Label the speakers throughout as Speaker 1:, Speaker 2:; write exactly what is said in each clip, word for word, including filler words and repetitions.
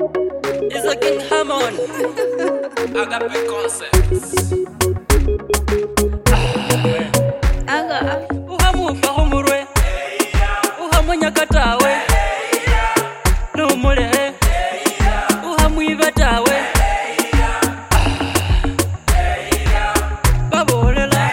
Speaker 1: It's a King Hammond. Agape Concepts.
Speaker 2: Aga
Speaker 1: Uhamu fahumurwe Uhamu nyakatawe Numule Uhamu ibatawe Babolela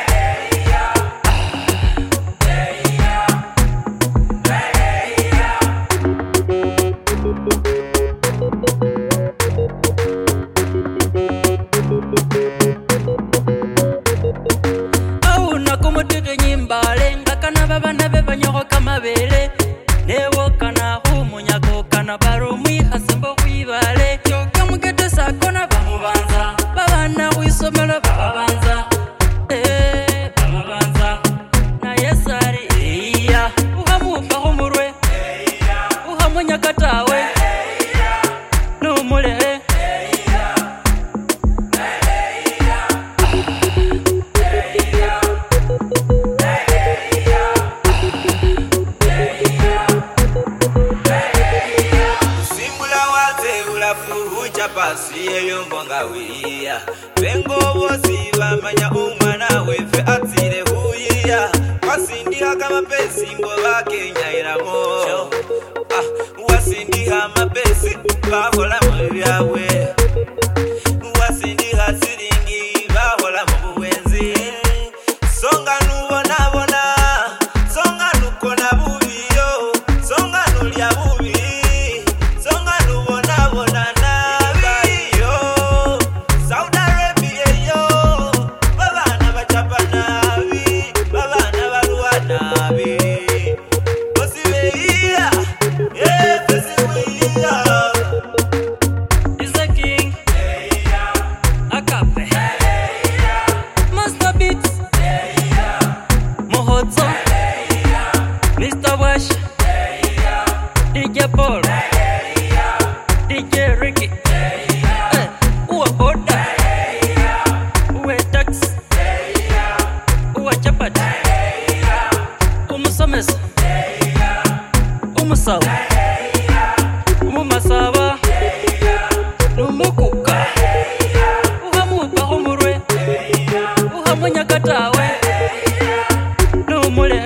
Speaker 1: Auna kumutike nyimbale Ngakana babana bebanyoko kamabele Newo kana humunyako kana barumwi hasembo kwibale Choka mugete sakona bamubanza Babana wisomelo babanza Eh, babanza Na yesari iya Uhamu fahumurwe Uhamu nyakatawe Numule
Speaker 3: Pasi eyongonga wiya bengo bosi bamanya umwana wefe atire huyiya wasindiha kama pesi mbo bakenya iramo ah wasindiha mapesi bahola mu byawe wasindiha siringi bahola mu buwenzi songa nubona bona songa nukona bubiyo songa nulya bubi songa nubona bona
Speaker 1: Mister Wash, D J Paul, D J Ricky, eh, uwa Hoda, uwe Tax, uwa Chapat, umusomes, umusaw, umumasaba, numukuka, uhamu bahumurwe, uhamu nyakatawe, numule.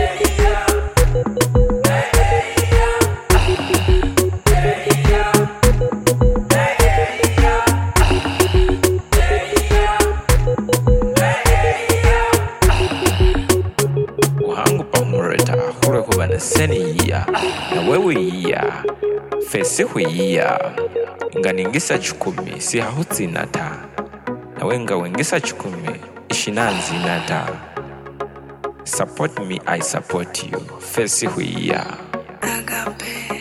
Speaker 4: Seniya na wewe iya fese huiya nganingisa chukumi si hahutsinata na wenga wengisa chukumi ishinanzinata. Support me, I support you. Fese huiya
Speaker 2: Agape.